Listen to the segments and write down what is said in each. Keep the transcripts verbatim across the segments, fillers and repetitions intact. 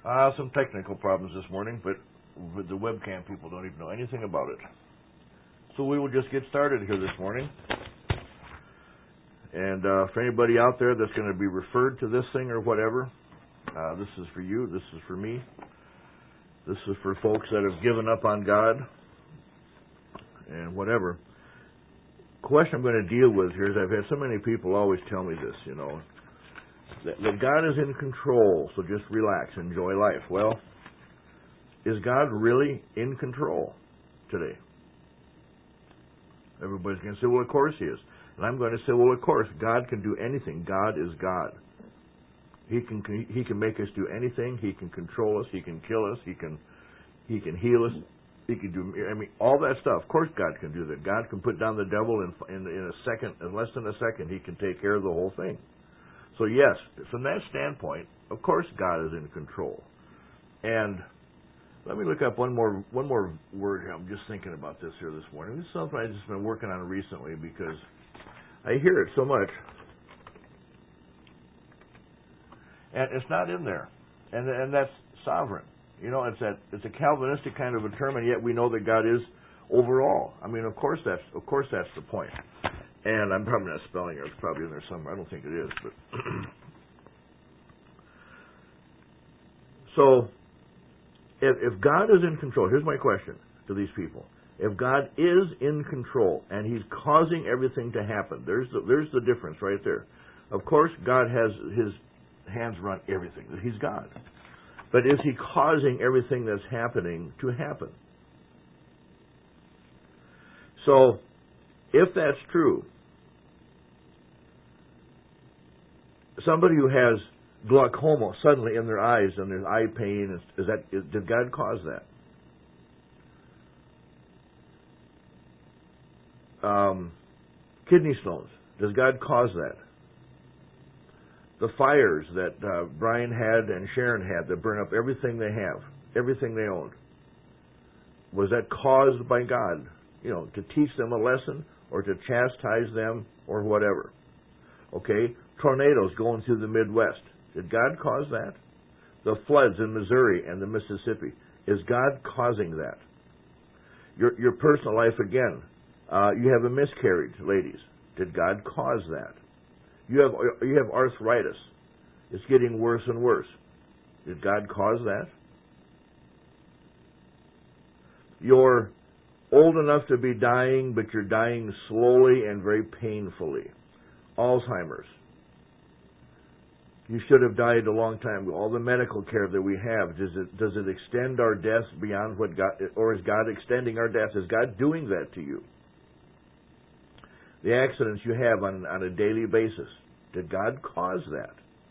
Uh, some technical problems this morning, but with the webcam people don't even know anything about it. So we will just get started here this morning. And uh, for anybody out there that's going to be referred to this thing or whatever, uh, this is for you, this is for me. This is for folks that have given up on God and whatever. The question I'm going to deal with here is I've had so many people always tell me this, you know, that, that God is in control, so just relax, enjoy life. Well, is God really in control today? Everybody's going to say, well, of course he is. And I'm going to say, well, of course, God can do anything. God is God. He can he can make us do anything. He can control us. He can kill us. He can he can heal us. He can do, I mean, all that stuff. Of course God can do that. God can put down the devil in, in, in a second, in less than a second. He can take care of the whole thing. So yes, from that standpoint, of course God is in control. And let me look up one more one more word here. I'm just thinking about this here this morning. This is something I've just been working on recently because I hear it so much. And it's not in there. And and that's sovereign. You know, it's that it's a Calvinistic kind of a term, and yet we know that God is overall. I mean, of course that's of course that's the point. And I'm probably not spelling it. It's probably in there somewhere. I don't think it is. But so, if, if God is in control, here's my question to these people. If God is in control and He's causing everything to happen, there's the, there's the difference right there. Of course, God has His hands run everything. He's God. But is He causing everything that's happening to happen? So, if that's true, somebody who has glaucoma suddenly in their eyes and there's eye pain, is, is that is, did God cause that? Um, kidney stones, does God cause that? The fires that uh, Brian had and Sharon had that burn up everything they have, everything they owned, was that caused by God? You know, to teach them a lesson or to chastise them or whatever. Okay, tornadoes going through the Midwest. Did God cause that? The floods in Missouri and the Mississippi. Is God causing that? Your your personal life again. Uh, you have a miscarriage, ladies. Did God cause that? You have you have arthritis. It's getting worse and worse. Did God cause that? You're old enough to be dying, but you're dying slowly and very painfully. Alzheimer's. You should have died a long time ago. All the medical care that we have, does it does it extend our deaths beyond what God, or is God extending our deaths? Is God doing that to you? The accidents you have on, on a daily basis, did God cause that?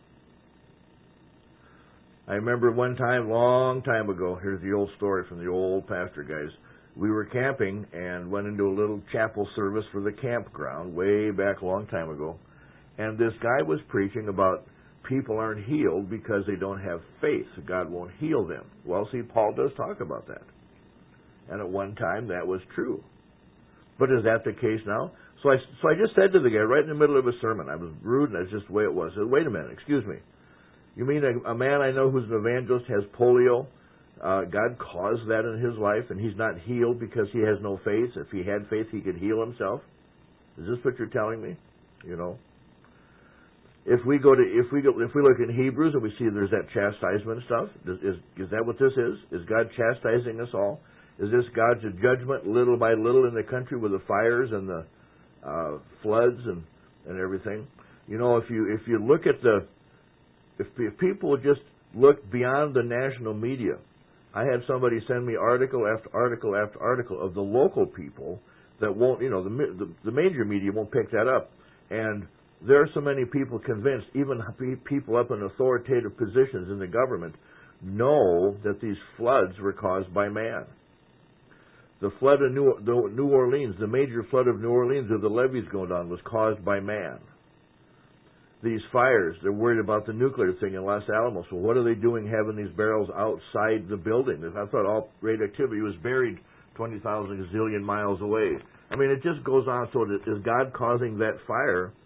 I remember one time, long time ago, here's the old story from the old pastor guys. We were camping and went into a little chapel service for the campground way back a long time ago. And this guy was preaching about people aren't healed because they don't have faith. God won't heal them. Well, see, Paul does talk about that. And at one time, that was true. But is that the case now? So I, so I just said to the guy right in the middle of a sermon, I was rude and that's just the way it was. I said, wait a minute, excuse me. You mean a, a man I know who's an evangelist has polio? Uh, God caused that in his life and he's not healed because he has no faith? If he had faith, he could heal himself? Is this what you're telling me? You know? If we go to, if we go, if we look in Hebrews and we see there's that chastisement stuff, is, is, is that what this is? Is God chastising us all? Is this God's judgment little by little in the country with the fires and the uh, floods and, and everything? You know, if you if you look at the, if, if people would just look beyond the national media, I had somebody send me article after article after article of the local people that won't, you know, the the, the major media won't pick that up, and there are so many people convinced, even people up in authoritative positions in the government, know that these floods were caused by man. The flood of New, the New Orleans, the major flood of New Orleans where the levees going down, was caused by man. These fires, they're worried about the nuclear thing in Los Alamos. Well, what are they doing having these barrels outside the building? I thought all radioactivity was buried twenty thousand zillion miles away. I mean, it just goes on. So is God causing that fire?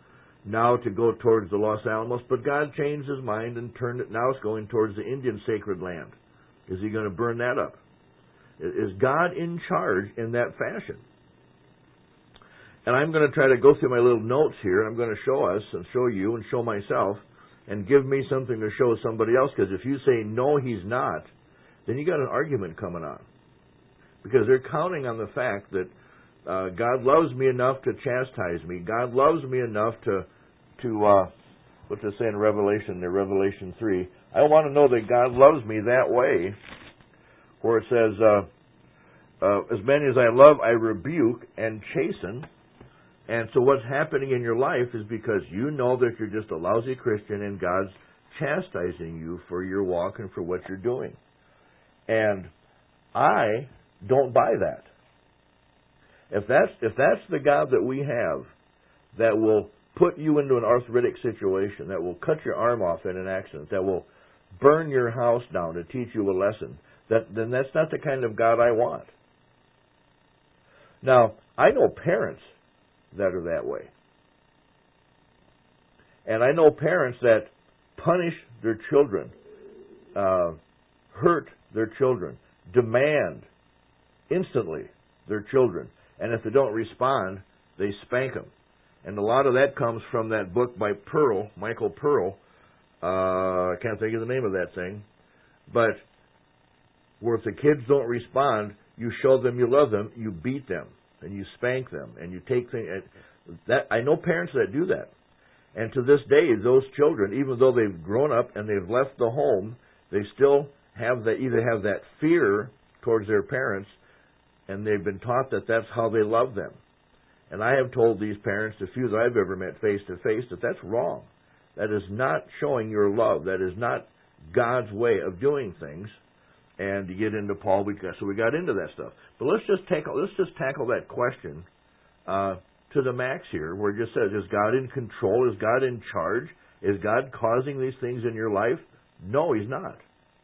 now to go towards the Los Alamos, but God changed his mind and turned it. Now it's going towards the Indian sacred land. Is he going to burn that up? Is God in charge in that fashion? And I'm going to try to go through my little notes here. I'm going to show us and show you and show myself and give me something to show somebody else, because if you say, no, he's not, then you got an argument coming on. Because they're counting on the fact that uh, God loves me enough to chastise me. God loves me enough to, to uh, what's it say in Revelation, in Revelation three? I want to know that God loves me that way, where it says, uh, uh, as many as I love, I rebuke and chasten. And so what's happening in your life is because you know that you're just a lousy Christian and God's chastising you for your walk and for what you're doing. And I don't buy that. If that's if that's the God that we have, that will put you into an arthritic situation, that will cut your arm off in an accident, that will burn your house down to teach you a lesson, that then that's not the kind of God I want. Now, I know parents that are that way. And I know parents that punish their children, uh, hurt their children, demand instantly their children. And if they don't respond, they spank them. And a lot of that comes from that book by Pearl, Michael Pearl. Uh, I can't think of the name of that thing. But where if the kids don't respond, you show them you love them, you beat them, and you spank them, and you take things. That I know parents that do that. And to this day, those children, even though they've grown up and they've left the home, they still have that, either have that fear towards their parents, and they've been taught that that's how they love them. And I have told these parents, the few that I've ever met face to face, that that's wrong. That is not showing your love. That is not God's way of doing things. And to get into Paul, we got, so we got into that stuff. But let's just tackle let's just tackle that question uh, to the max here, where it just says, is God in control? Is God in charge? Is God causing these things in your life? No, He's not.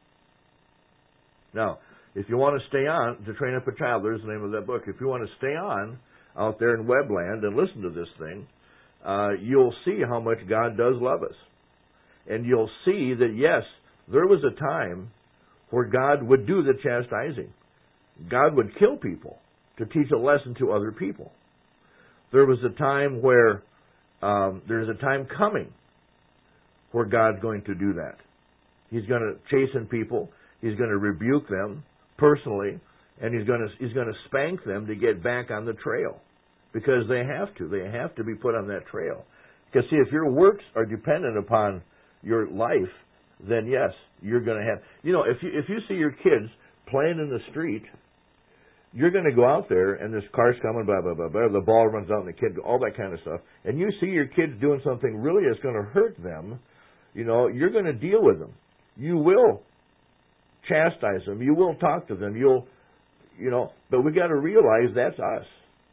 Now, if you want to stay on, To Train Up a Child, there's the name of that book. If you want to stay on out there in Webland and listen to this thing, uh, you'll see how much God does love us. And you'll see that, yes, there was a time where God would do the chastising. God would kill people to teach a lesson to other people. There was a time where, um, there's a time coming where God's going to do that. He's going to chasten people. He's going to rebuke them personally, and he's going to he's going to spank them to get back on the trail, because they have to. They have to be put on that trail. Because see, if your works are dependent upon your life, then yes, you're going to have. You know, if you if you see your kids playing in the street, you're going to go out there and this car's coming, blah blah blah blah. The ball runs out and the kid, all that kind of stuff. And you see your kids doing something really that's going to hurt them. You know, you're going to deal with them. You will chastise them. You will talk to them. You'll, you know, but we got to realize that's us.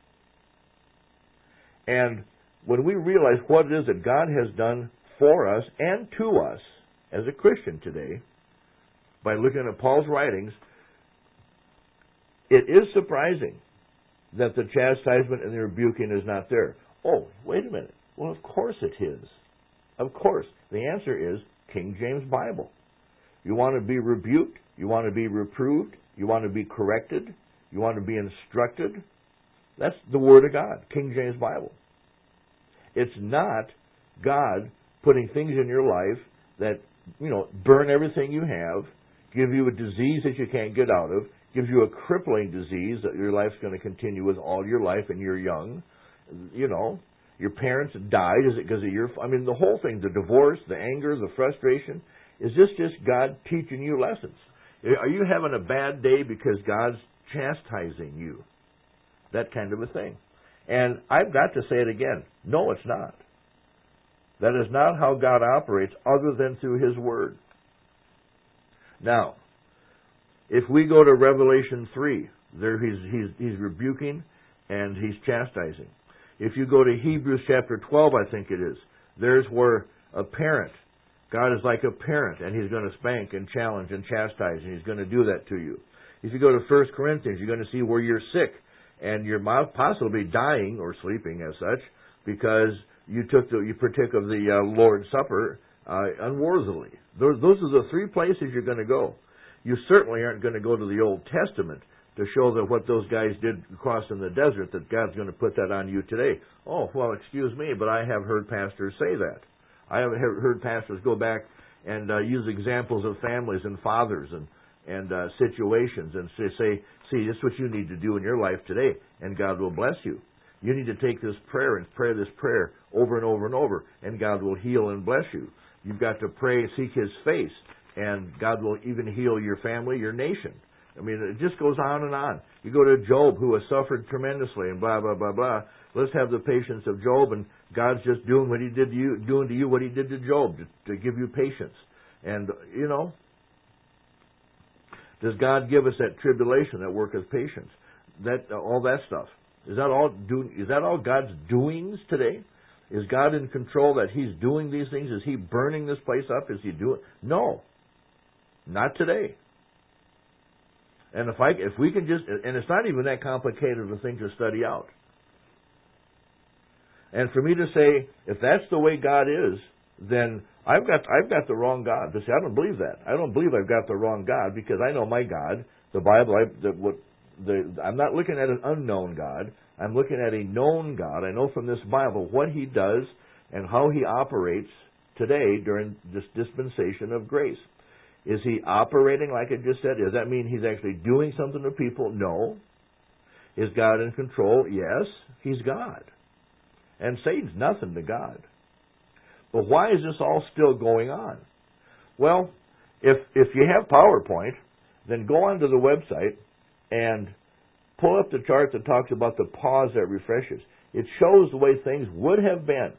And when we realize what it is that God has done for us and to us as a Christian today, by looking at Paul's writings, it is surprising that the chastisement and the rebuking is not there. Oh, wait a minute. Well, of course it is. Of course. The answer is King James Bible. You want to be rebuked, you want to be reproved, you want to be corrected, you want to be instructed. That's the Word of God, King James Bible. It's not God putting things in your life that, you know, burn everything you have, give you a disease that you can't get out of, gives you a crippling disease that your life's going to continue with all your life and you're young. You know, your parents died. Is it because of your... I mean, the whole thing, the divorce, the anger, the frustration... Is this just God teaching you lessons? Are you having a bad day because God's chastising you? That kind of a thing. And I've got to say it again. No, it's not. That is not how God operates other than through His Word. Now, if we go to Revelation three, there he's, he's, he's rebuking and He's chastising. If you go to Hebrews chapter twelve, I think it is, there's where a parent, God is like a parent, and He's going to spank and challenge and chastise, and He's going to do that to you. If you go to First Corinthians, you're going to see where you're sick, and you're possibly dying or sleeping as such, because you took the, you partook of the uh, Lord's Supper uh, unworthily. Those, those are the three places you're going to go. You certainly aren't going to go to the Old Testament to show that what those guys did across in the desert, that God's going to put that on you today. Oh, well, excuse me, but I have heard pastors say that. I have heard pastors go back and uh, use examples of families and fathers and and uh, situations and say, say, see, this is what you need to do in your life today, and God will bless you. You need to take this prayer and pray this prayer over and over and over, and God will heal and bless you. You've got to pray, seek His face, and God will even heal your family, your nation. I mean, it just goes on and on. You go to Job, who has suffered tremendously, and blah, blah, blah, blah. Let's have the patience of Job, and God's just doing what He did to you, doing to you what He did to Job, to, to give you patience. And, you know, does God give us that tribulation, that work of patience? That uh, all that stuff. Is that all do, is that all God's doings today? Is God in control that He's doing these things? Is He burning this place up? Is He doing? No. Not today. And if I if we can just, and it's not even that complicated of a thing to study out. And for me to say, if that's the way God is, then I've got I've got the wrong God. But see, I don't believe that. I don't believe I've got the wrong God, because I know my God. The Bible, I, the, what, the, I'm not looking at an unknown God. I'm looking at a known God. I know from this Bible what He does and how He operates today during this dispensation of grace. Is He operating like I just said? Does that mean He's actually doing something to people? No. Is God in control? Yes. He's God. And Satan's nothing to God. But why is this all still going on? Well, if if you have PowerPoint, then go onto the website and pull up the chart that talks about the pause that refreshes. It shows the way things would have been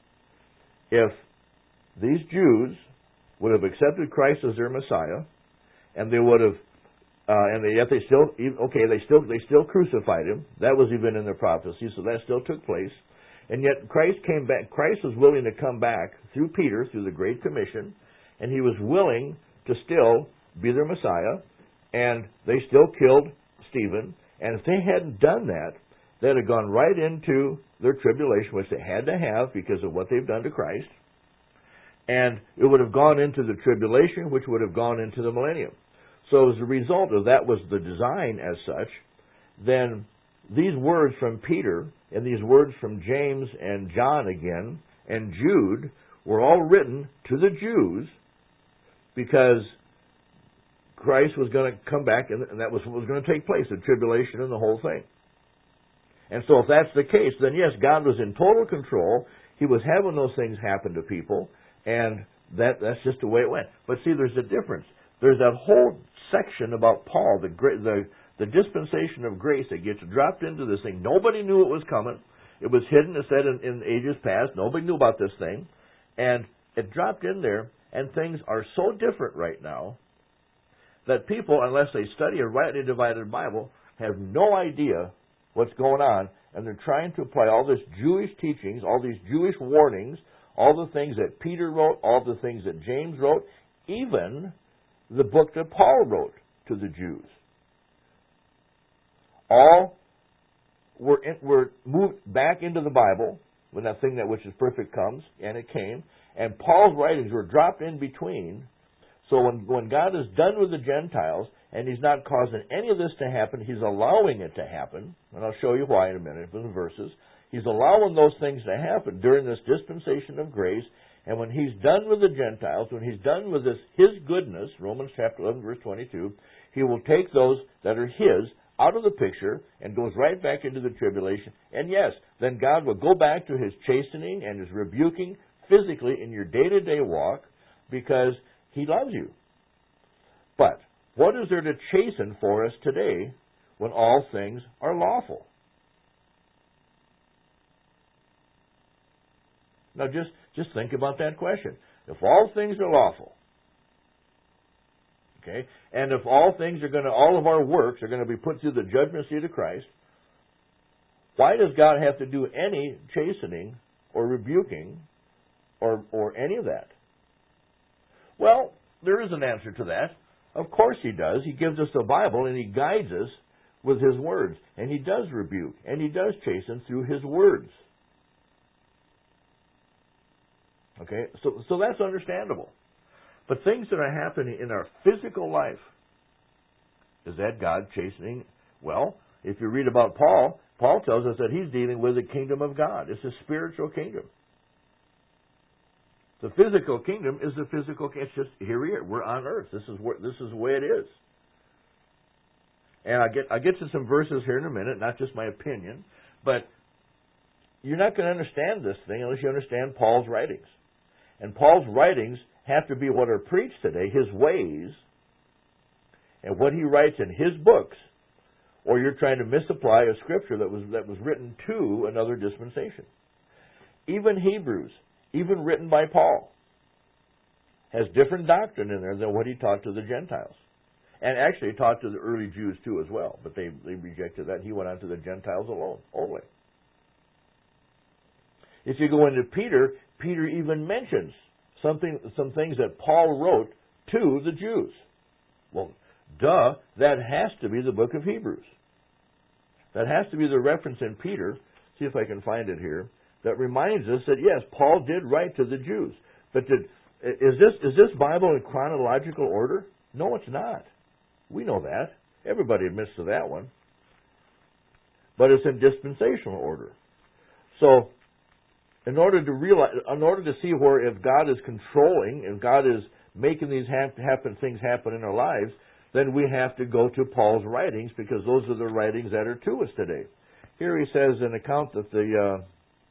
if these Jews would have accepted Christ as their Messiah, and they would have, uh, and they, yet they still, okay, they still they still crucified Him. That was even in the prophecy, so that still took place. And yet Christ came back. Christ was willing to come back through Peter, through the Great Commission, and He was willing to still be their Messiah, and they still killed Stephen. And if they hadn't done that, they'd have gone right into their tribulation, which they had to have because of what they've done to Christ. And it would have gone into the tribulation, which would have gone into the millennium. So as a result of that was the design as such, then these words from Peter and these words from James and John again and Jude were all written to the Jews because Christ was going to come back, and that was what was going to take place, the tribulation and the whole thing. And so if that's the case, then yes, God was in total control. He was having those things happen to people, and that that's just the way it went. But see, there's a difference. There's that whole section about Paul, the the the dispensation of grace that gets dropped into this thing. Nobody knew it was coming. It was hidden, it said in, in ages past. Nobody knew about this thing. And it dropped in there, and things are so different right now that people, unless they study a rightly divided Bible, have no idea what's going on, and they're trying to apply all this Jewish teachings, all these Jewish warnings, all the things that Peter wrote, all the things that James wrote, even the book that Paul wrote to the Jews. All were, in, were moved back into the Bible when that thing that which is perfect comes, and it came, and Paul's writings were dropped in between. So when, when God is done with the Gentiles, and He's not causing any of this to happen, He's allowing it to happen, and I'll show you why in a minute from the verses. He's allowing those things to happen during this dispensation of grace, and when He's done with the Gentiles, when He's done with this His goodness, Romans chapter eleven, verse twenty-two, He will take those that are His out of the picture and goes right back into the tribulation. And yes, then God will go back to His chastening and His rebuking physically in your day-to-day walk because He loves you. But what is there to chasten for us today when all things are lawful? Now just, just think about that question. If all things are lawful, okay, and if all things are going to, all of our works are going to be put through the judgment seat of Christ, why does God have to do any chastening or rebuking or, or any of that? Well, there is an answer to that. Of course He does. He gives us the Bible and He guides us with His words. And He does rebuke and He does chasten through His words. Okay, so so that's understandable. But things that are happening in our physical life, is that God chastening? Well, if you read about Paul, Paul tells us that he's dealing with the kingdom of God. It's a spiritual kingdom. The physical kingdom is the physical. It's just here we are. We're on earth. This is where this is the way it is. And I get I get to some verses here in a minute, not just my opinion, but you're not going to understand this thing unless you understand Paul's writings. And Paul's writings have to be what are preached today, his ways, and what he writes in his books, or you're trying to misapply a scripture that was that was written to another dispensation. Even Hebrews, even written by Paul, has different doctrine in there than what he taught to the Gentiles. And actually taught to the early Jews too as well, but they, they rejected that. He went on to the Gentiles alone, only. If you go into Peter, Peter even mentions something, some things that Paul wrote to the Jews. Well, duh, that has to be the book of Hebrews. That has to be the reference in Peter, see if I can find it here, that reminds us that yes, Paul did write to the Jews. But did, is this is this Bible in chronological order? No, it's not. We know that. Everybody admits to that one. But it's in dispensational order. So, in order to realize, in order to see where if God is controlling and God is making these happen, things happen in our lives, then we have to go to Paul's writings because those are the writings that are to us today. Here he says an account that the,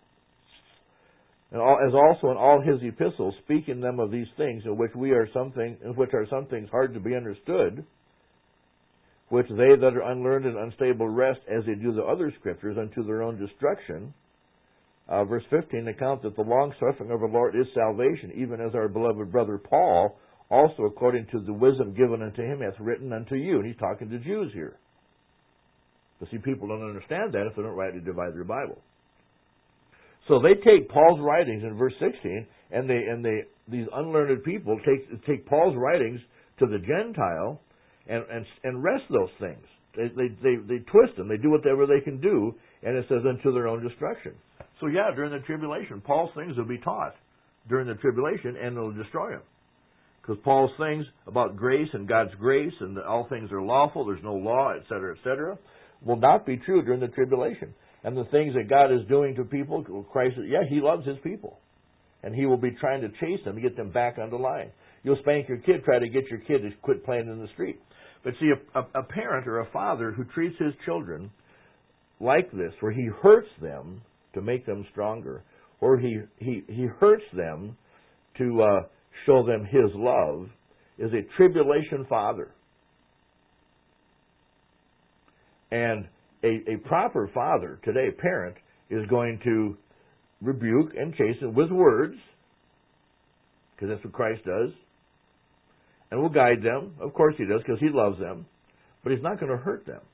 uh, as also in all his epistles, speaking them of these things in which we are something, in which are some things hard to be understood, which they that are unlearned and unstable wrest as they do the other scriptures unto their own destruction. Uh, verse fifteen, account that the long suffering of our Lord is salvation, even as our beloved brother Paul, also according to the wisdom given unto him, hath written unto you. And he's talking to Jews here. But see, people don't understand that if they don't rightly divide their Bible. So they take Paul's writings in verse sixteen, and they and they these unlearned people take take Paul's writings to the Gentile and and, and wrest those things. They, they they they twist them. They do whatever they can do, and it says unto their own destruction. So yeah, during the tribulation, Paul's things will be taught during the tribulation, and it'll destroy them. Because Paul's things about grace and God's grace and that all things are lawful, there's no law, et cetera, et cetera, will not be true during the tribulation. And the things that God is doing to people, Christ, yeah, He loves His people. And He will be trying to chase them to get them back on the line. You'll spank your kid, try to get your kid to quit playing in the street. But see, a, a, a parent or a father who treats his children like this, where he hurts them to make them stronger, or he, he, he hurts them to uh, show them His love, is a tribulation father. And a, a proper father, today, parent, is going to rebuke and chasten with words, because that's what Christ does, and will guide them. Of course He does, because He loves them, but He's not going to hurt them.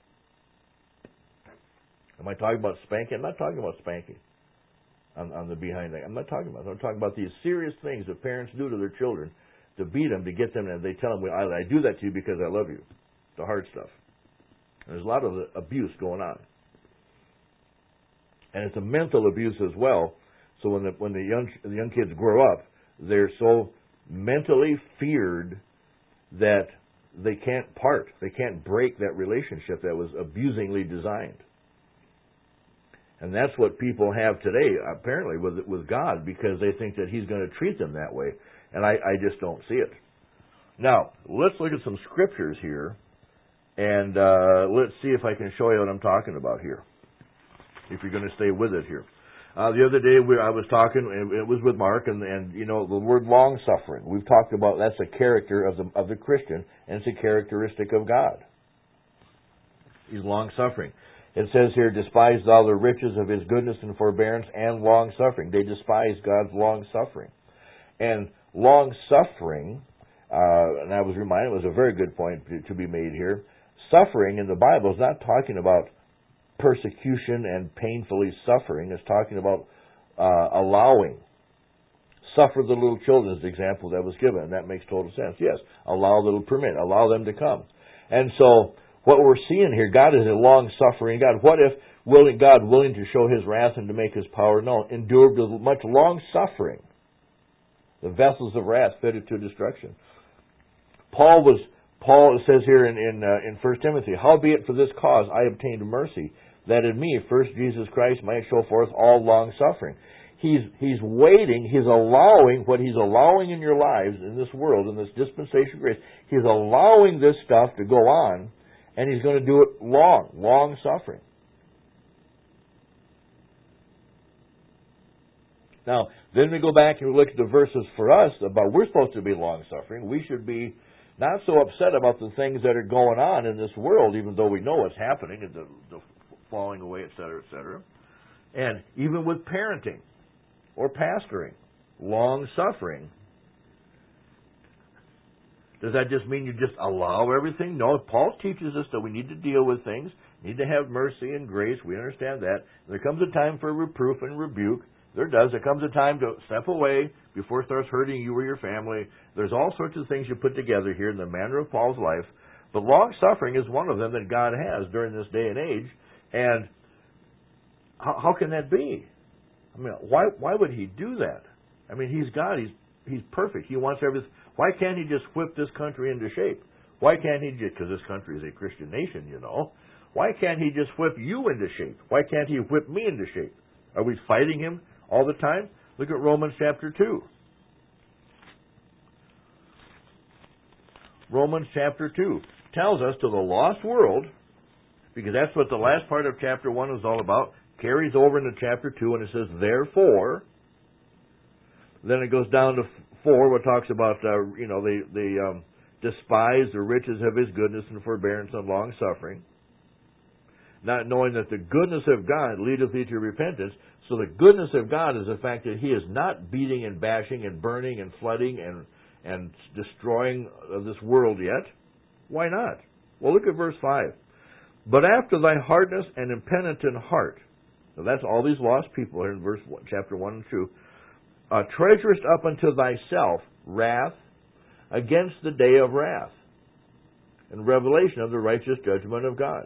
Am I talking about spanking? I'm not talking about spanking on, on the behind leg. I'm not talking about that. I'm talking about these serious things that parents do to their children to beat them, to get them, and they tell them, well, I, I do that to you because I love you. The hard stuff. And there's a lot of abuse going on. And it's a mental abuse as well. So when the, when the young, the young kids grow up, they're so mentally feared that they can't part. They can't break that relationship that was abusingly designed. And that's what people have today, apparently, with with God, because they think that He's going to treat them that way. And I, I just don't see it. Now, let's look at some scriptures here, and uh, let's see if I can show you what I'm talking about here, if you're going to stay with it here. Uh, the other day, we, I was talking, it was with Mark, and, and you know, the word long-suffering. We've talked about that's a character of the of the Christian, and it's a characteristic of God. He's long-suffering. It says here, despise thou the riches of His goodness and forbearance and long-suffering. They despise God's long-suffering. And long-suffering, uh, and I was reminded, it was a very good point to, to be made here. Suffering in the Bible is not talking about persecution and painfully suffering. It's talking about uh, allowing. Suffer the little children is the example that was given, and that makes total sense. Yes, allow little permit, allow them to come. And so, what we're seeing here, God is a long-suffering God. What if willing, God, willing to show His wrath and to make His power known, endured with much long-suffering the vessels of wrath fitted to destruction. Paul was Paul says here in in, uh, in First Timothy, howbeit for this cause I obtained mercy, that in me first Jesus Christ might show forth all long suffering. He's he's waiting, he's allowing what he's allowing in your lives in this world, in this dispensation of grace. He's allowing this stuff to go on, and he's going to do it long, long suffering. Now, then we go back and we look at the verses for us about we're supposed to be long suffering. We should be not so upset about the things that are going on in this world, even though we know what's happening, and the, the falling away, et cetera, et cetera. And even with parenting or pastoring, long suffering, does that just mean you just allow everything? No, Paul teaches us that we need to deal with things, need to have mercy and grace. We understand that. There comes a time for reproof and rebuke. There does. There comes a time to step away before it starts hurting you or your family. There's all sorts of things you put together here in the manner of Paul's life. But long suffering is one of them that God has during this day and age. And how, how can that be? I mean, why why would he do that? I mean, he's God. He's he's perfect. He wants everything. Why can't he just whip this country into shape? Why can't he just, because this country is a Christian nation, you know, why can't he just whip you into shape? Why can't he whip me into shape? Are we fighting him all the time? Look at Romans chapter two. Romans chapter two tells us to the lost world, because that's what the last part of chapter one is all about, carries over into chapter two, and it says, therefore. Then it goes down to four, where it talks about, uh, you know, they, they um, despise the riches of his goodness and forbearance and long suffering, not knowing that the goodness of God leadeth thee to repentance. So the goodness of God is the fact that he is not beating and bashing and burning and flooding and, and destroying this world yet. Why not? Well, look at verse five. But after thy hardness and impenitent heart, now that's all these lost people here in verse one, chapter one and two, uh, treasurest up unto thyself wrath against the day of wrath and revelation of the righteous judgment of God.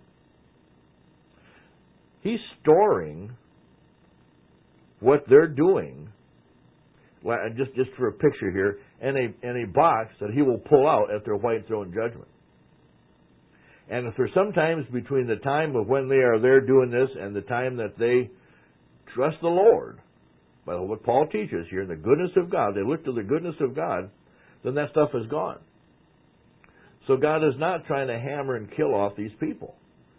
He's storing what they're doing, just, just for a picture here, in a, in a box that he will pull out at their white throne judgment. And if there's sometimes between the time of when they are there doing this and the time that they trust the Lord, by what Paul teaches here, in the goodness of God, they look to the goodness of God, then that stuff is gone. So God is not trying to hammer and kill off these people.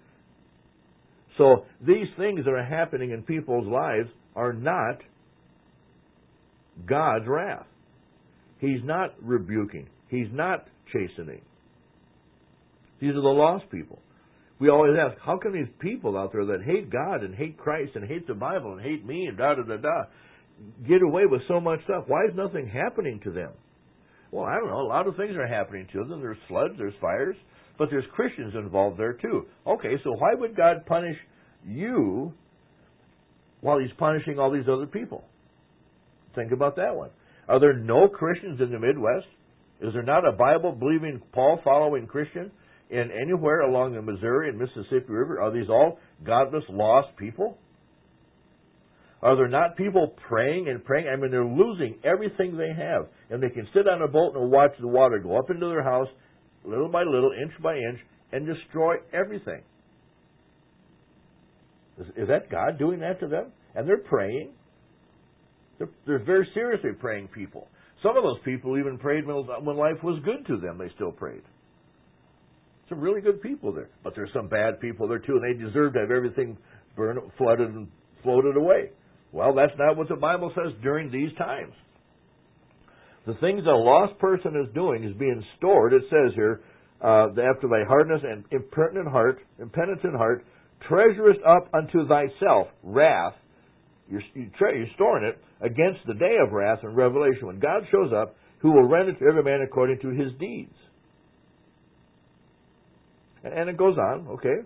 So these things that are happening in people's lives are not God's wrath. He's not rebuking. He's not chastening. These are the lost people. We always ask, how can these people out there that hate God and hate Christ and hate the Bible and hate me and da-da-da-da get away with so much stuff? Why is nothing happening to them? Well, I don't know. A lot of things are happening to them. There's floods, there's fires, but there's Christians involved there too. Okay, so why would God punish you while he's punishing all these other people? Think about that one. Are there no Christians in the Midwest? Is there not a Bible-believing, Paul-following Christian in anywhere along the Missouri and Mississippi River? Are these all godless, lost people? Are there not people praying and praying? I mean, they're losing everything they have. And they can sit on a boat and watch the water go up into their house, little by little, inch by inch, and destroy everything. Is, is that God doing that to them? And they're praying. They're, they're very seriously praying people. Some of those people even prayed when, when life was good to them. They still prayed. Some really good people there. But there's some bad people there too, and they deserve to have everything burned, flooded, and floated away. Well, that's not what the Bible says during these times. The things that a lost person is doing is being stored. It says here, uh, after thy hardness and impenitent heart, impenitent heart, treasurest up unto thyself wrath. You're, you're storing it against the day of wrath and revelation, when God shows up, who will render to every man according to his deeds. And, and it goes on, okay?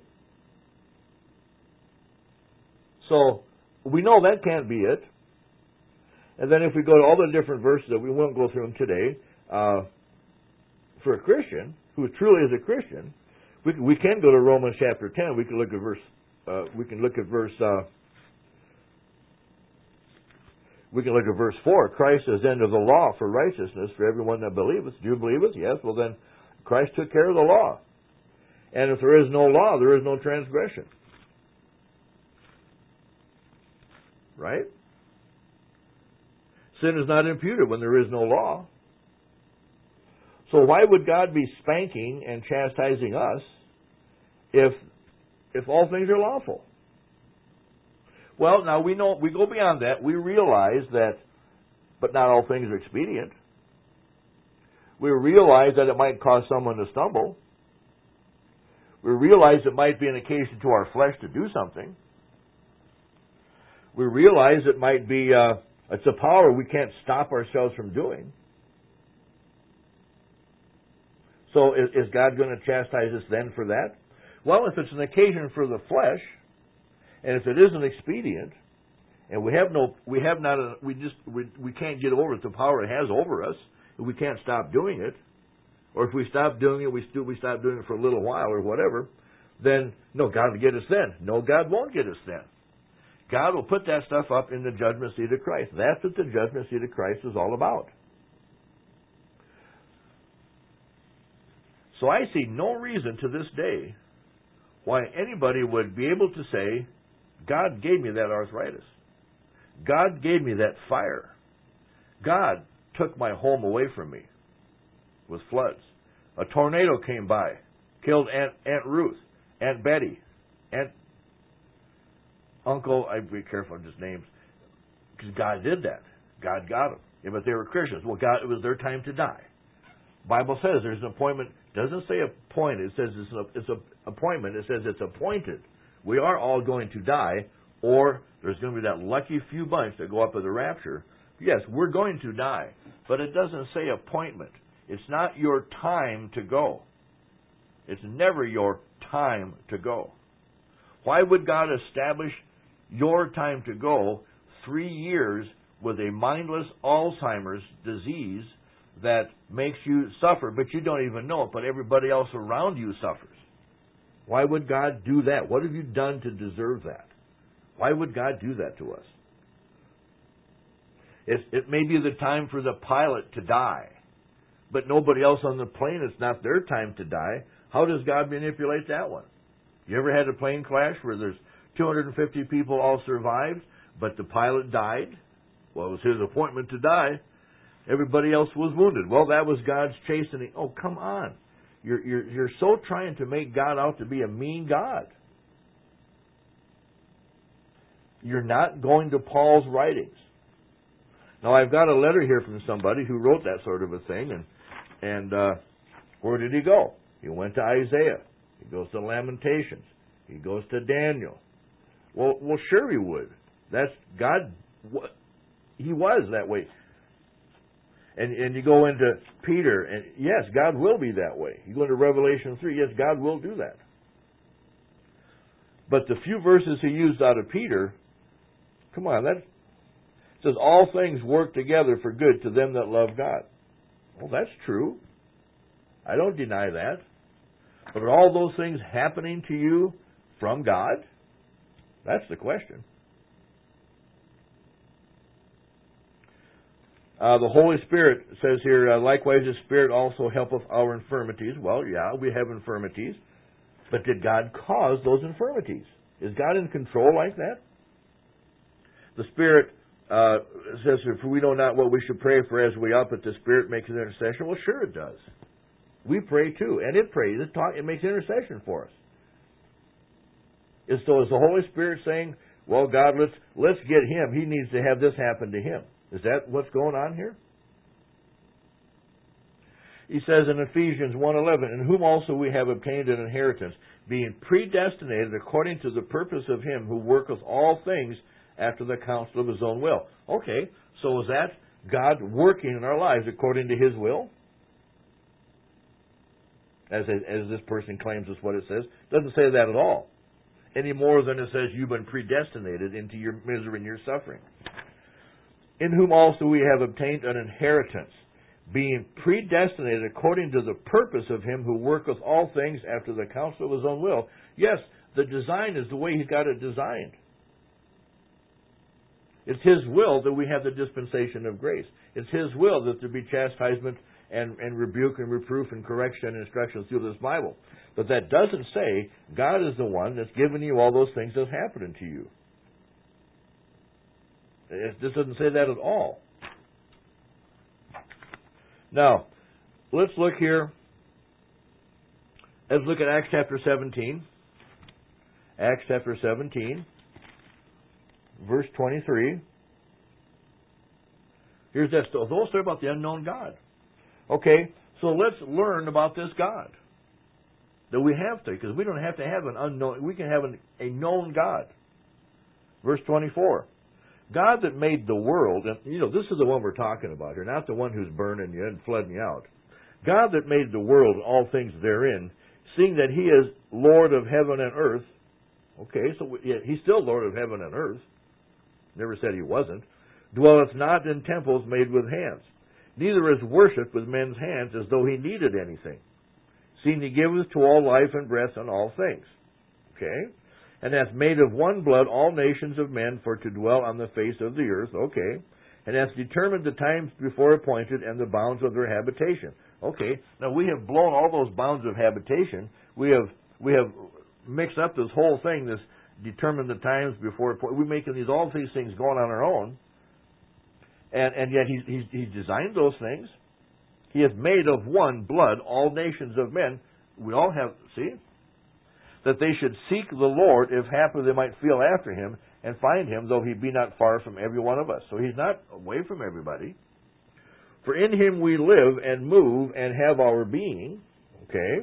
So, we know that can't be it. And then if we go to all the different verses that we won't go through them today, uh, for a Christian, who truly is a Christian, we can, we can go to Romans chapter ten. We can look at verse, uh, we can look at verse, uh, We can look at verse four. Christ is end of the law for righteousness for everyone that believeth. Do you believe it? Yes. Well then, Christ took care of the law. And if there is no law, there is no transgression. Right? Sin is not imputed when there is no law. So why would God be spanking and chastising us if if all things are lawful? Well, now we know, we go beyond that. We realize that, but not all things are expedient. We realize that it might cause someone to stumble. We realize it might be an occasion to our flesh to do something. We realize it might be, uh, it's a power we can't stop ourselves from doing. So is, is God going to chastise us then for that? Well, if it's an occasion for the flesh, and if it isn't expedient, and we have no, we have not, a, we just, we, we can't get over it, the power it has over us, and we can't stop doing it, or if we stop doing it, we still, we stop doing it for a little while or whatever, then, no, God will get us then. No, God won't get us then. God will put that stuff up in the judgment seat of Christ. That's what the judgment seat of Christ is all about. So I see no reason to this day why anybody would be able to say, God gave me that arthritis. God gave me that fire. God took my home away from me with floods. A tornado came by, killed Aunt, Aunt Ruth, Aunt Betty, Aunt Uncle, I'd be careful of just names, because God did that. God got them. Yeah, but they were Christians. Well, God, it was their time to die. Bible says there's an appointment. Doesn't say appointed. It says it's an it's a appointment. It says it's appointed. We are all going to die, or there's going to be that lucky few bunch that go up at the rapture. Yes, we're going to die, but it doesn't say appointment. It's not your time to go. It's never your time to go. Why would God establish your time to go three years with a mindless Alzheimer's disease that makes you suffer, but you don't even know it, but everybody else around you suffers? Why would God do that? What have you done to deserve that? Why would God do that to us? It, it may be the time for the pilot to die, but nobody else on the plane, it's not their time to die. How does God manipulate that one? You ever had a plane crash where there's two hundred fifty people all survived, but the pilot died? Well, it was his appointment to die. Everybody else was wounded. Well, that was God's chastening. Oh, come on. You're, you're, you're so trying to make God out to be a mean God. You're not going to Paul's writings. Now, I've got a letter here from somebody who wrote that sort of a thing, and and uh, where did he go? He went to Isaiah. He goes to Lamentations. He goes to Daniel. Well, well, sure he would. That's God. He was that way. And and you go into Peter, and yes, God will be that way. You go into Revelation three, yes, God will do that. But the few verses he used out of Peter, come on, that says all things work together for good to them that love God. Well, that's true. I don't deny that. But are all those things happening to you from God? That's the question. Uh, the Holy Spirit says here, uh, likewise the Spirit also helpeth our infirmities. Well, yeah, we have infirmities. But did God cause those infirmities? Is God in control like that? The Spirit uh, says, for we know not what we should pray for as we ought, but the Spirit makes an intercession. Well, sure it does. We pray too, and it prays. It, talk, it makes intercession for us. And so is the Holy Spirit saying, well, God, let's let's get him. He needs to have this happen to him. Is that what's going on here? He says in Ephesians one eleven, in whom also we have obtained an inheritance, being predestinated according to the purpose of him who worketh all things after the counsel of his own will. Okay, so is that God working in our lives according to his will? As, as this person claims is what it says. It doesn't say that at all. Any more than it says you've been predestinated into your misery and your suffering. In whom also we have obtained an inheritance, being predestinated according to the purpose of him who worketh all things after the counsel of his own will. Yes, the design is the way he's got it designed. It's His will that we have the dispensation of grace. It's His will that there be chastisement and, and rebuke and reproof and correction and instruction through this Bible. But that doesn't say God is the one that's given you all those things that's happening to you. It, this doesn't say that at all. Now, let's look here. Let's look at Acts chapter seventeen. Acts chapter seventeen, verse twenty-three. Here's that the whole story about the unknown God. Okay, so let's learn about this God that we have to, because we don't have to have an unknown. We can have an, a known God. Verse twenty-four. God that made the world, and you know, this is the one we're talking about here, not the one who's burning you and flooding you out. God that made the world and all things therein, seeing that He is Lord of heaven and earth. Okay, so yeah, He's still Lord of heaven and earth. Never said He wasn't. Dwelleth not in temples made with hands. Neither is worshipped with men's hands as though He needed anything. Seeing He giveth to all life and breath and all things. Okay? And hath made of one blood all nations of men for to dwell on the face of the earth. Okay. And hath determined the times before appointed and the bounds of their habitation. Okay. Now we have blown all those bounds of habitation. We have we have mixed up this whole thing, this determined the times before appointed. We're making these all these things going on our own. And and yet he's, he's, he's designed those things. He hath made of one blood all nations of men. We all have, see? That they should seek the Lord, if haply they might feel after Him, and find Him, though He be not far from every one of us. So He's not away from everybody. For in Him we live and move and have our being. Okay?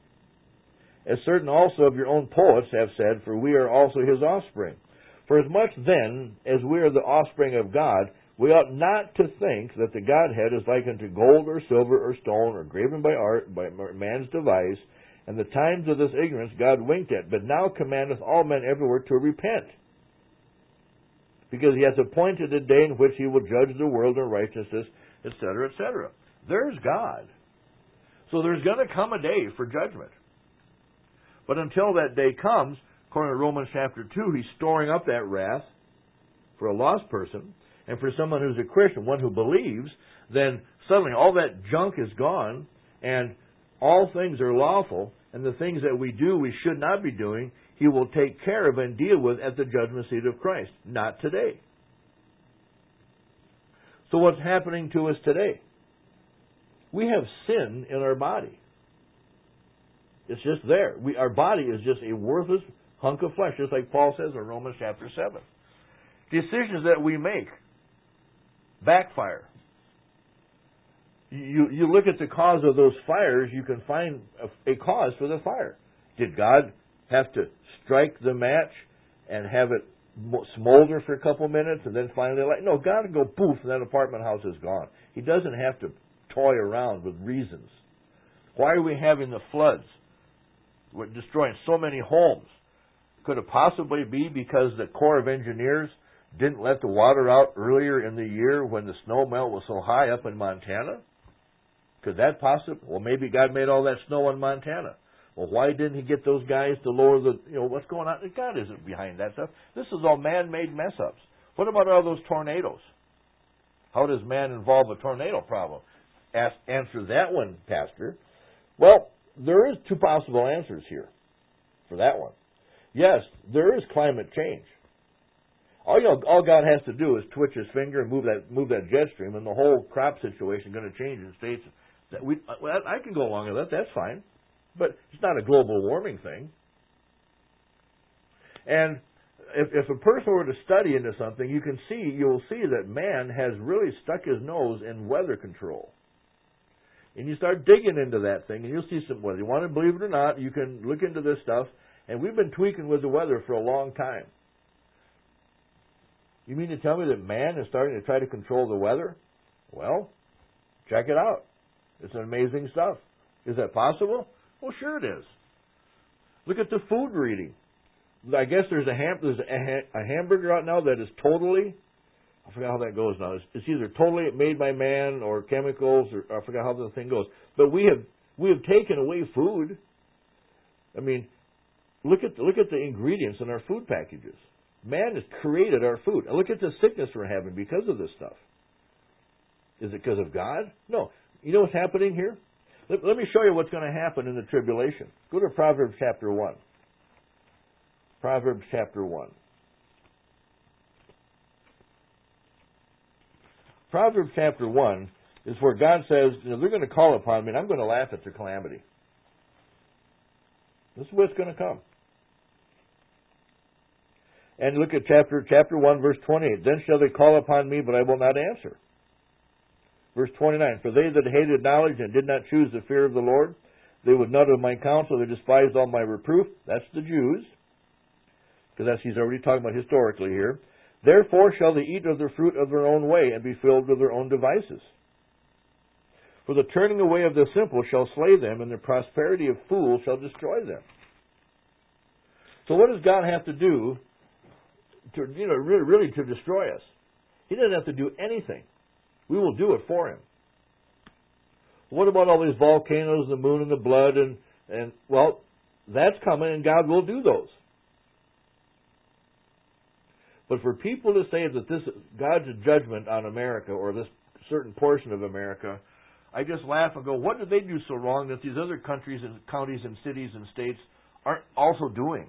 As certain also of your own poets have said, for we are also His offspring. For as much then as we are the offspring of God, we ought not to think that the Godhead is like unto gold or silver or stone or graven by art, by man's device. And the times of this ignorance God winked at, but now commandeth all men everywhere to repent. Because He hath appointed a day in which He will judge the world in righteousness, et cetera, et cetera. There's God. So there's going to come a day for judgment. But until that day comes, according to Romans chapter two, He's storing up that wrath for a lost person. And for someone who's a Christian, one who believes, then suddenly all that junk is gone, and all things are lawful, and the things that we do we should not be doing, He will take care of and deal with at the judgment seat of Christ. Not today. So what's happening to us today? We have sin in our body. It's just there. We, our body is just a worthless hunk of flesh, just like Paul says in Romans chapter seven. Decisions that we make backfire. You, you look at the cause of those fires, you can find a, a cause for the fire. Did God have to strike the match and have it smolder for a couple minutes and then finally light? No, God can go poof and that apartment house is gone. He doesn't have to toy around with reasons. Why are we having the floods? We're destroying so many homes. Could it possibly be because the Corps of Engineers didn't let the water out earlier in the year when the snow melt was so high up in Montana? Could that possibly? Well, maybe God made all that snow in Montana. Well, why didn't He get those guys to lower the, you know, what's going on? God isn't behind that stuff. This is all man-made mess-ups. What about all those tornadoes? How does man involve a tornado problem? Ask, answer that one, Pastor. Well, there is two possible answers here for that one. Yes, there is climate change. All, you know, all God has to do is twitch His finger and move that move that jet stream, and the whole crop situation is going to change in states. That we, well, I can go along with that. That's fine, but it's not a global warming thing. And if, if a person were to study into something, you can see you'll see that man has really stuck his nose in weather control. And you start digging into that thing, and you'll see some. Whether you want to believe it or not, you can look into this stuff. And we've been tweaking with the weather for a long time. You mean to tell me that man is starting to try to control the weather? Well, check it out. It's amazing stuff. Is that possible? Well, sure it is. Look at the food we're eating. I guess there's a, ham, there's a, a hamburger out now that is totally, I forgot how that goes now. It's, it's either totally made by man or chemicals, or, or I forgot how the thing goes. But we have we have taken away food. I mean, look at look at the ingredients in our food packages. Man has created our food. And look at the sickness we're having because of this stuff. Is it because of God? No. You know what's happening here? Let, let me show you what's going to happen in the tribulation. Go to Proverbs chapter one. Proverbs chapter one. Proverbs chapter one is where God says, you know, they're going to call upon me, and I'm going to laugh at their calamity. This is what's going to come. And look at chapter chapter one, verse twenty-eight. Then shall they call upon me, but I will not answer. Verse twenty-nine. For they that hated knowledge and did not choose the fear of the Lord, they would not of my counsel, they despised all my reproof. That's the Jews. Because that's he's already talking about historically here. Therefore shall they eat of the fruit of their own way, and be filled with their own devices. For the turning away of the simple shall slay them, and the prosperity of fools shall destroy them. So what does God have to do to, you know, really, really to destroy us? He doesn't have to do anything. We will do it for Him. What about all these volcanoes, the moon and the blood, and, and well, that's coming, and God will do those. But for people to say that this God's judgment on America, or this certain portion of America, I just laugh and go, what did they do so wrong that these other countries and counties and cities and states aren't also doing?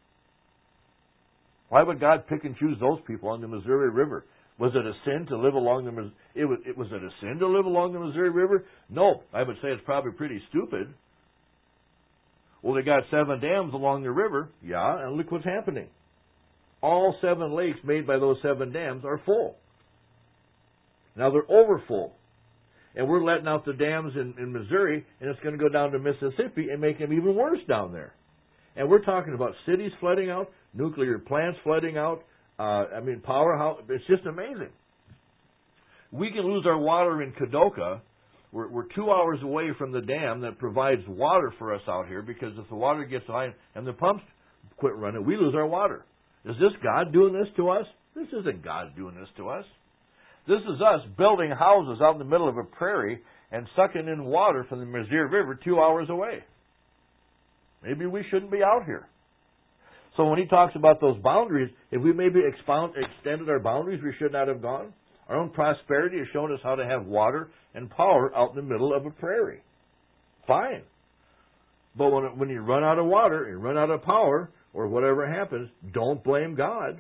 Why would God pick and choose those people on the Missouri River? Was it a sin to live along the Missouri? It was, it was it a sin to live along the Missouri River? No, I would say it's probably pretty stupid. Well, they got seven dams along the river. Yeah, and look what's happening. All seven lakes made by those seven dams are full. Now they're over full. And we're letting out the dams in, in Missouri, and it's going to go down to Mississippi and make them even worse down there. And we're talking about cities flooding out, nuclear plants flooding out, uh, I mean, powerhouse. It's just amazing. We can lose our water in Kadoka. We're, we're two hours away from the dam that provides water for us out here, because if the water gets high and the pumps quit running, we lose our water. Is this God doing this to us? This isn't God doing this to us. This is us building houses out in the middle of a prairie and sucking in water from the Missouri River two hours away. Maybe we shouldn't be out here. So when he talks about those boundaries, if we maybe expound, extended our boundaries, we should not have gone. Our own prosperity has shown us how to have water and power out in the middle of a prairie. Fine. But when, when you run out of water, you run out of power, or whatever happens, don't blame God.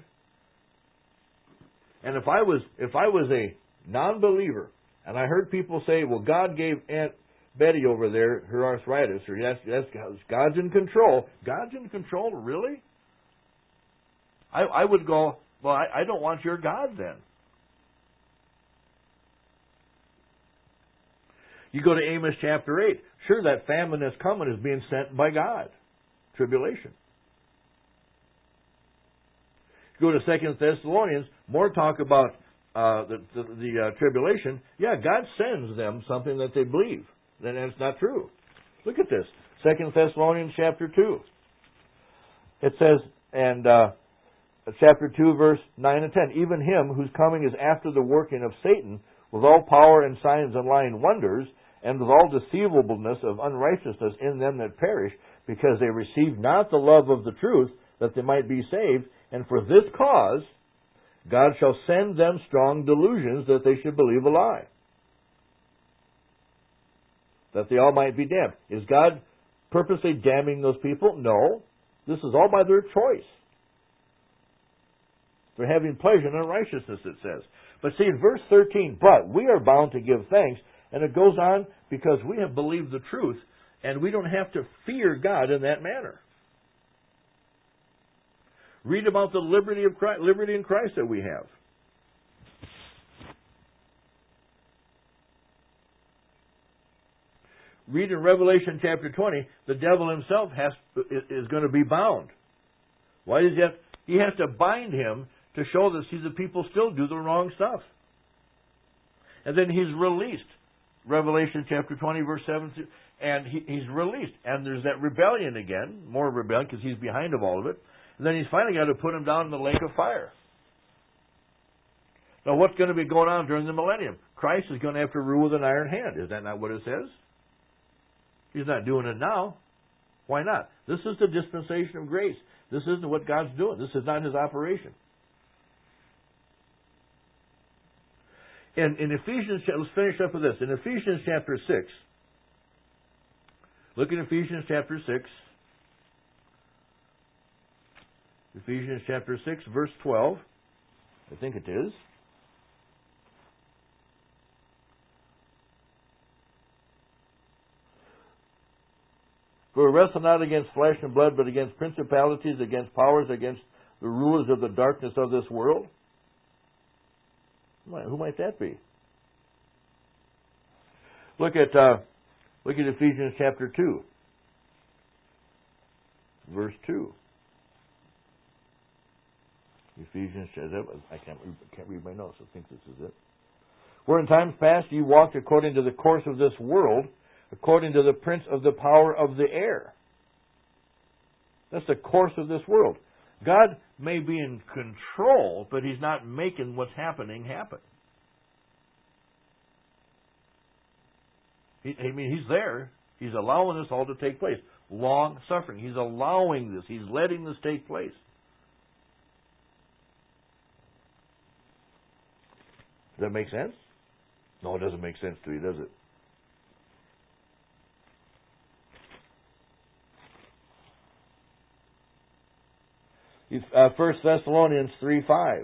And if I was if I was a non-believer, and I heard people say, well, God gave Aunt Betty over there her arthritis, or that's, that's God's in control. God's in control? Really? I, I would go, well, I, I don't want your God then. You go to Amos chapter eight. Sure, that famine that's coming is being sent by God. Tribulation. Go to Second Thessalonians, more talk about uh, the, the, the uh, tribulation. Yeah, God sends them something that they believe. Then it's not true. Look at this. Second Thessalonians chapter two. It says, and uh, chapter two, verse nine and ten, even him whose coming is after the working of Satan, with all power and signs and lying wonders, and with all deceivableness of unrighteousness in them that perish, because they receive not the love of the truth, that they might be saved. And for this cause, God shall send them strong delusions, that they should believe a lie, that they all might be damned. Is God purposely damning those people? No. This is all by their choice. They're having pleasure in unrighteousness, it says. But see, in verse thirteen, but we are bound to give thanks, and it goes on, because we have believed the truth, and we don't have to fear God in that manner. Read about the liberty of Christ, liberty in Christ that we have. Read in Revelation chapter twenty, the devil himself has is going to be bound. Why does he have? He has to bind him to show that, see, the people still do the wrong stuff. And then he's released. Revelation chapter twenty, verse seven, and he, he's released. And there's that rebellion again, more rebellion, because he's behind of all of it. And then he's finally got to put him down in the lake of fire. Now, what's going to be going on during the millennium? Christ is going to have to rule with an iron hand. Is that not what it says? He's not doing it now. Why not? This is the dispensation of grace. This isn't what God's doing. This is not His operation. In, in Ephesians, let's finish up with this. In Ephesians chapter six, look at Ephesians chapter six. Ephesians chapter six, verse twelve. I think it is. For we wrestle not against flesh and blood, but against principalities, against powers, against the rulers of the darkness of this world. Who might that be? Look at uh, look at Ephesians chapter two, verse two. Ephesians, I can't I can't read my notes. I think this is it. Where in times past you walked according to the course of this world, according to the prince of the power of the air. That's the course of this world. God may be in control, but He's not making what's happening happen. He, I mean, He's there. He's allowing this all to take place. Long suffering. He's allowing this. He's letting this take place. Does that make sense? No, it doesn't make sense to you, does it? Uh, First Thessalonians three five.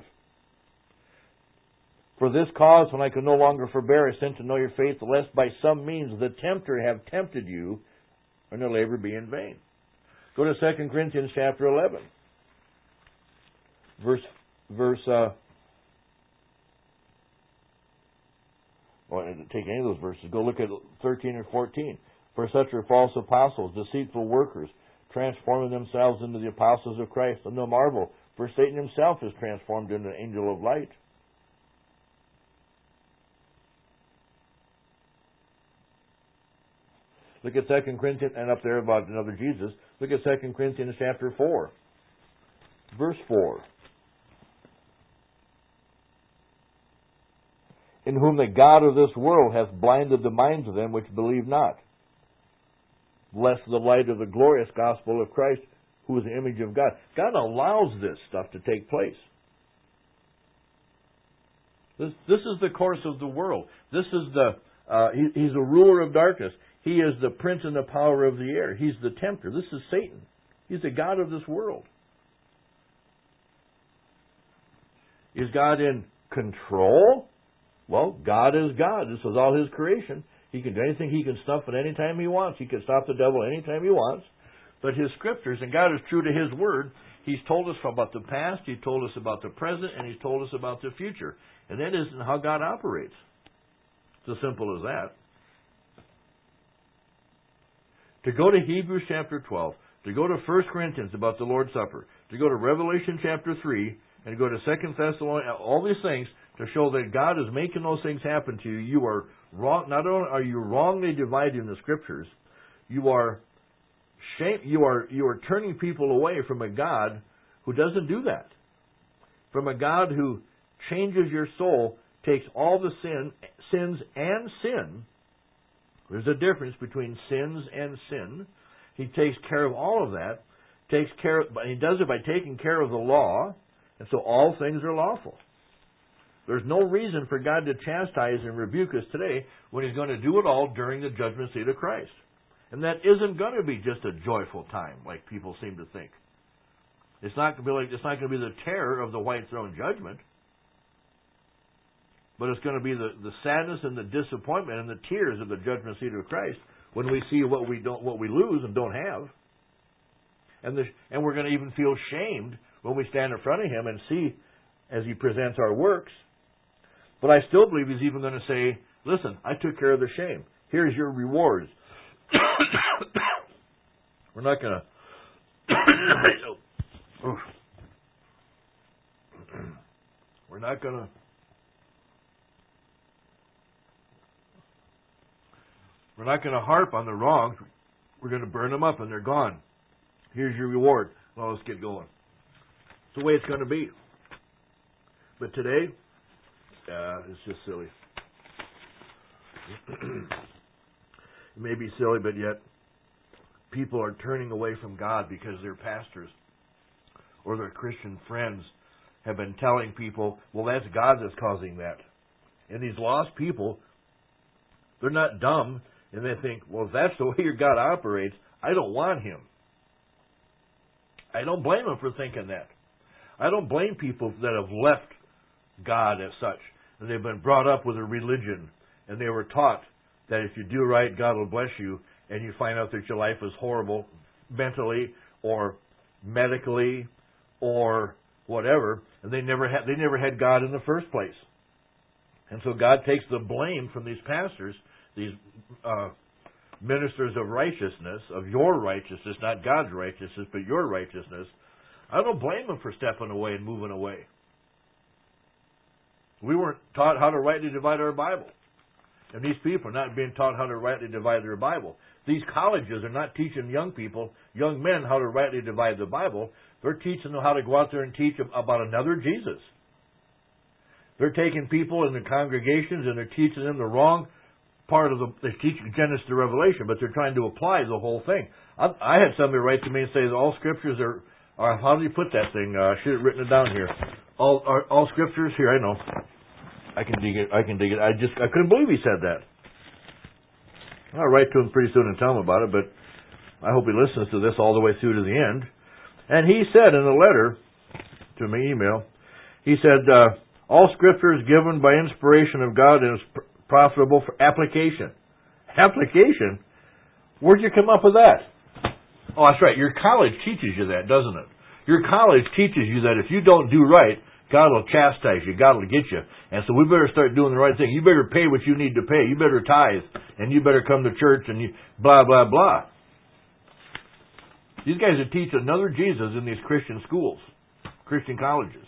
For this cause, when I could no longer forbear, I sent to know your faith, lest by some means the tempter have tempted you, and their labor be in vain. Go to Second Corinthians chapter eleven. Verse, verse, uh, well, I didn't take any of those verses. Go look at thirteen or fourteen. For such are false apostles, deceitful workers, transforming themselves into the apostles of Christ. And no marvel, for Satan himself is transformed into an angel of light. Look at Second Corinthians, and up there about another Jesus. Look at Second Corinthians chapter four, verse four. In whom the God of this world hath blinded the minds of them which believe not, lest the light of the glorious gospel of Christ, who is the image of God. God allows this stuff to take place. This, this is the course of the world. This is the, uh, he, he's a ruler of darkness. He is the prince and the power of the air. He's the tempter. This is Satan. He's the God of this world. Is God in control? Well, God is God. This is all His creation. He can do anything. He can stuff it any time He wants. He can stop the devil anytime He wants. But His Scriptures, and God is true to His Word, He's told us about the past, He told us about the present, and He's told us about the future. And that isn't how God operates. It's as simple as that. To go to Hebrews chapter twelve, to go to First Corinthians about the Lord's Supper, to go to Revelation chapter three, and to go to Second Thessalonians, all these things to show that God is making those things happen to you, you are wrong. Not only are you wrongly dividing the Scriptures, you are shame, you are you are turning people away from a God who doesn't do that. From a God who changes your soul, takes all the sin, sins and sin. There's a difference between sins and sin. He takes care of all of that. Takes care of, he does it by taking care of the law, and so all things are lawful. There's no reason for God to chastise and rebuke us today when He's going to do it all during the judgment seat of Christ. And that isn't going to be just a joyful time like people seem to think. It's not going to be like, it's not going to be the terror of the white throne judgment, but it's going to be the, the sadness and the disappointment and the tears of the judgment seat of Christ when we see what we don't, what we lose and don't have, and the, and we're going to even feel shamed when we stand in front of Him and see as He presents our works. But I still believe He's even going to say, "Listen, I took care of the shame. Here's your rewards." We're not going to. We're not going to. We're not going to harp on the wrongs. We're going to burn them up and they're gone. Here's your reward. Well, let's get going. It's the way it's going to be. But today, uh, it's just silly. It may be silly, but yet people are turning away from God because their pastors or their Christian friends have been telling people, well, that's God that's causing that. And these lost people, they're not dumb, and they think, well, if that's the way your God operates, I don't want Him. I don't blame them for thinking that. I don't blame people that have left God as such. And they've been brought up with a religion, and they were taught that if you do right, God will bless you, and you find out that your life is horrible mentally or medically or whatever, and they never had they never had God in the first place. And so God takes the blame from these pastors, these uh, ministers of righteousness, of your righteousness, not God's righteousness, but your righteousness. I don't blame them for stepping away and moving away. We weren't taught how to rightly divide our Bible. And these people are not being taught how to rightly divide their Bible. These colleges are not teaching young people, young men, how to rightly divide the Bible. They're teaching them how to go out there and teach them about another Jesus. They're taking people in the congregations and they're teaching them the wrong part of the, they're teaching Genesis to Revelation, but they're trying to apply the whole thing. I, I had somebody write to me and say that all scriptures are, are how do you put that thing? Uh, I should have written it down here. All, are, all scriptures, here, I know. I can dig it, I can dig it. I just, I couldn't believe he said that. I'll write to him pretty soon and tell him about it, but I hope he listens to this all the way through to the end. And he said in a letter to my email, he said, uh, all scripture is given by inspiration of God and is pr- profitable for application. Application? Where'd you come up with that? Oh, that's right. Your college teaches you that, doesn't it? Your college teaches you that if you don't do right, God will chastise you. God will get you. And so we better start doing the right thing. You better pay what you need to pay. You better tithe. And you better come to church and you blah, blah, blah. These guys are teaching another Jesus in these Christian schools, Christian colleges.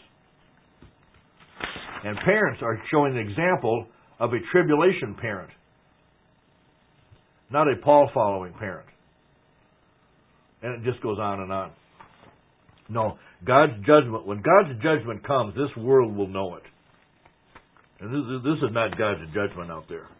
And parents are showing the example of a tribulation parent, not a Paul-following parent. And it just goes on and on. No, God's judgment, when God's judgment comes, this world will know it. And this is, this is not God's judgment out there.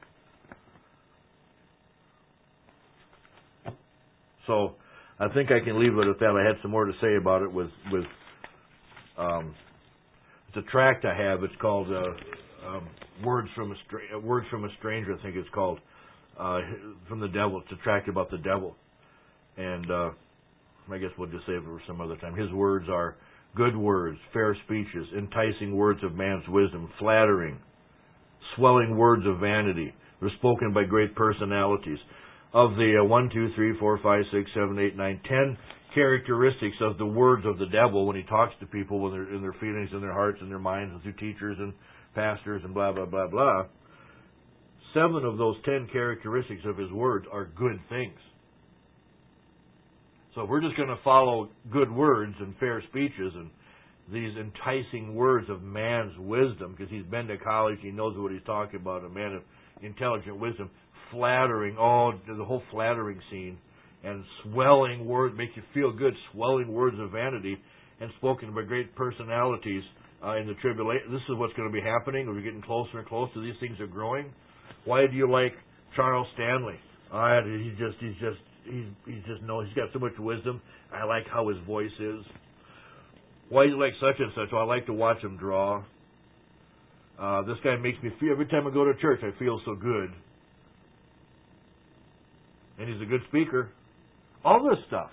So, I think I can leave it at that. I had some more to say about it with, with um, it's a tract I have. It's called uh, um, Words from a Stra- Words from a Stranger, I think it's called, uh, from the devil. It's a tract about the devil. And uh, I guess we'll just save it for some other time. His words are good words, fair speeches, enticing words of man's wisdom, flattering, swelling words of vanity. They're spoken by great personalities. Of the uh, one, two, three, four, five, six, seven, eight, nine, ten characteristics of the words of the devil when he talks to people when they're in their feelings, in their hearts, in their minds, and through teachers and pastors and blah, blah, blah, blah. Seven of those ten characteristics of his words are good things. So if we're just going to follow good words and fair speeches and these enticing words of man's wisdom, because he's been to college, he knows what he's talking about, a man of intelligent wisdom, flattering, oh, the whole flattering scene, and swelling words, make you feel good, swelling words of vanity, and spoken by great personalities uh, in the tribulation. This is what's going to be happening. We're getting closer and closer. These things are growing. Why do you like Charles Stanley? Uh, he's just, he's just, he's, he's just no. He's got so much wisdom. I like how his voice is. Why do you like such and such? Well, I like to watch him draw. Uh, this guy makes me feel. Every time I go to church, I feel so good. And he's a good speaker. All this stuff.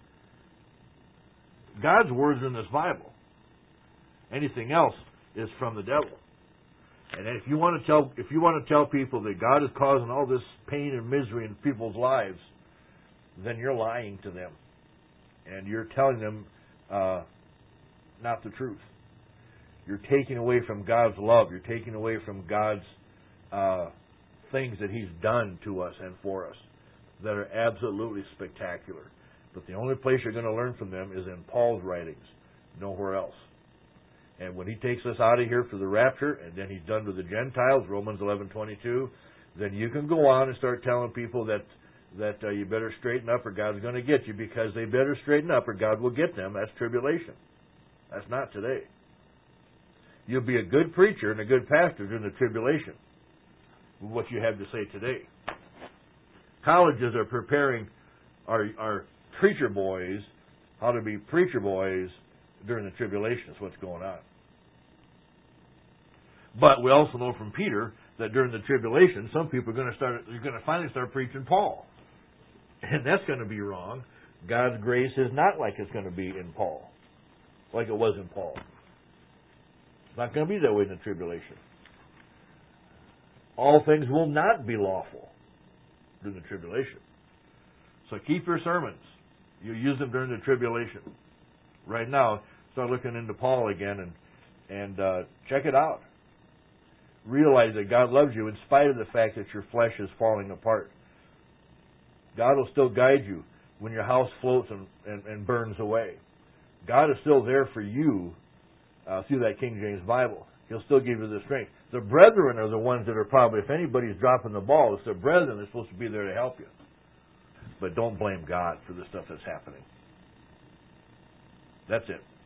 God's words are in this Bible. Anything else is from the devil. And if you want to tell, if you want to tell people that God is causing all this pain and misery in people's lives, then you're lying to them, and you're telling them uh, not the truth. You're taking away from God's love. You're taking away from God's uh, things that He's done to us and for us that are absolutely spectacular. But the only place you're going to learn from them is in Paul's writings, nowhere else. And when he takes us out of here for the rapture, and then he's done with the Gentiles, Romans eleven twenty-two, then you can go on and start telling people that that uh, you better straighten up or God's going to get you, because they better straighten up or God will get them. That's tribulation. That's not today. You'll be a good preacher and a good pastor during the tribulation with what you have to say today. Colleges are preparing our, our preacher boys how to be preacher boys during the tribulation. Is what's going on. But we also know from Peter that during the tribulation, some people are going to start. They're going to finally start preaching Paul, and that's going to be wrong. God's grace is not like it's going to be in Paul, like it was in Paul. It's not going to be that way in the tribulation. All things will not be lawful during the tribulation. So keep your sermons. You use them during the tribulation. Right now, start looking into Paul again and and uh, check it out. Realize that God loves you in spite of the fact that your flesh is falling apart. God will still guide you when your house floats and, and, and burns away. God is still there for you uh, through that King James Bible. He'll still give you the strength. The brethren are the ones that are probably, if anybody's dropping the ball, it's the brethren that are supposed to be there to help you. But don't blame God for the stuff that's happening. That's it.